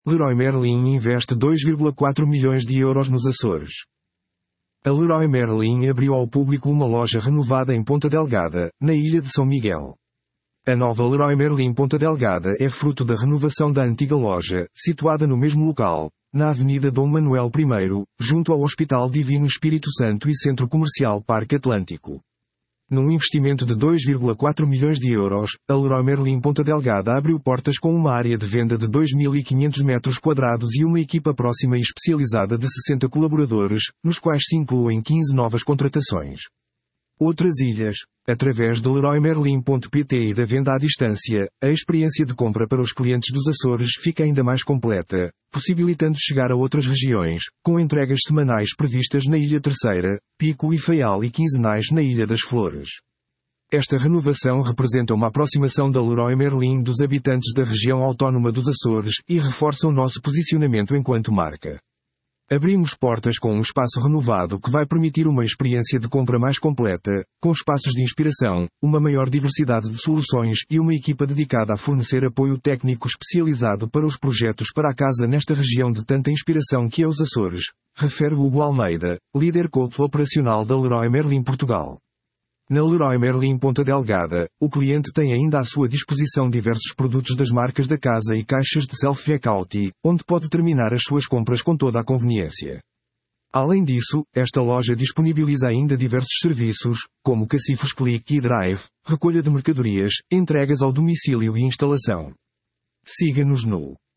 Leroy Merlin investe 2,4 milhões de euros nos Açores. A Leroy Merlin abriu ao público uma loja renovada em Ponta Delgada, na ilha de São Miguel. A nova Leroy Merlin Ponta Delgada é fruto da renovação da antiga loja, situada no mesmo local, na Avenida Dom Manuel I, junto ao Hospital Divino Espírito Santo e Centro Comercial Parque Atlântico. Num investimento de 2,4 milhões de euros, a Leroy Merlin Ponta Delgada abriu portas com uma área de venda de 2.500 metros quadrados e uma equipa próxima e especializada de 60 colaboradores, nos quais se incluem 15 novas contratações. Outras ilhas. Através de leroymerlin.pt e da venda à distância, a experiência de compra para os clientes dos Açores fica ainda mais completa, possibilitando chegar a outras regiões, com entregas semanais previstas na Ilha Terceira, Pico e Faial e quinzenais na Ilha das Flores. Esta renovação representa uma aproximação da Leroy Merlin dos habitantes da região autónoma dos Açores e reforça o nosso posicionamento enquanto marca. Abrimos portas com um espaço renovado que vai permitir uma experiência de compra mais completa, com espaços de inspiração, uma maior diversidade de soluções e uma equipa dedicada a fornecer apoio técnico especializado para os projetos para a casa nesta região de tanta inspiração que é os Açores, refere Hugo Almeida, líder coach operacional da Leroy Merlin Portugal. Na Leroy Merlin Ponta Delgada, o cliente tem ainda à sua disposição diversos produtos das marcas da casa e caixas de self-checkout, onde pode terminar as suas compras com toda a conveniência. Além disso, esta loja disponibiliza ainda diversos serviços, como cacifos Click e Drive, recolha de mercadorias, entregas ao domicílio e instalação. Siga-nos no